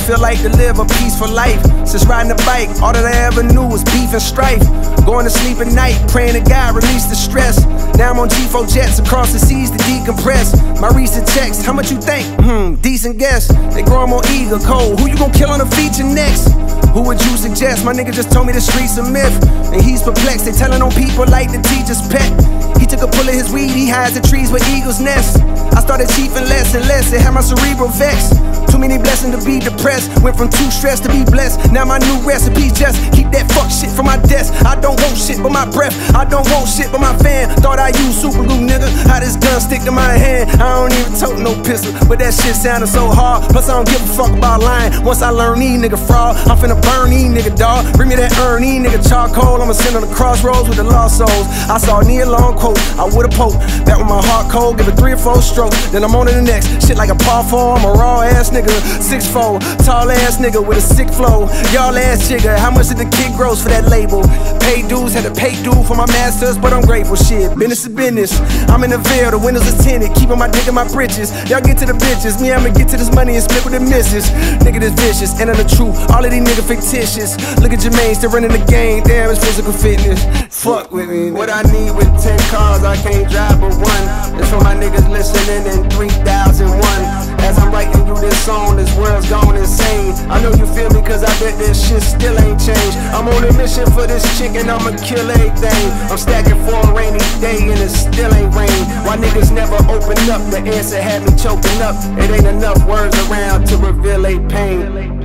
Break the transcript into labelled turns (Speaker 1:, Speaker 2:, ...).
Speaker 1: feel like to live a peaceful life. Since riding a bike, all that I ever knew was beef and strife. Going to sleep at night, praying to God release the stress. Now I'm on G4 jets across the seas to decompress. My recent checks, how much you think? Decent guess. They grow more eager, cold. Who you gon' kill on the feature next? Who would you suggest? My nigga just told me the streets a myth, and he's perplexed. They telling on people like the teacher's pet. He took a pull of his weed, he hides the trees where eagles nest. I started chiefing less and less, it had my cerebral vexed. Too many blessings to be depressed. Went from too stressed to be blessed. Now my new recipe just keep that fuck shit from my desk. I don't want shit but my breath, I don't want shit but my fan. Thought I used super glue, nigga. How this gun stick to my hand? I don't even tote no pistol, but that shit sounded so hard. Plus I don't give a fuck about lying. Once I learn these nigga fraud, I'm finna burn these nigga dog. Bring me that these nigga charcoal. I'ma send on the crossroads with the lost souls. I saw a near long quote, I would've poked that with my heart cold. Give it 3 or 4 strokes, then I'm on to the next. Shit like a par 4, I'm a raw ass nigga. 6'4", tall ass nigga with a sick flow. Y'all ass jigger, how much did the kid gross for that label? Pay dues, had to pay due for my masters, but I'm grateful. Shit, business is business. I'm in the veil, the windows are tinted, keeping my dick in my britches. Y'all get to the bitches, me I'ma get to this money and split with the missus. Nigga this vicious, and I'm the truth, all of these niggas fictitious. Look at Jermaine, still running the game, damn it's physical fitness. Fuck with me. What I need with 10 cars, I can't drive but one. It's for my niggas listening in 3001. As I'm writing you this song, this world's gone insane. I know you feel me cause I bet this shit still ain't changed. I'm on a mission for this chick and I'ma kill everything. I'm stacking for a rainy day and it still ain't rain. Why niggas never open up? The answer had me choking up. It ain't enough words around to reveal a pain.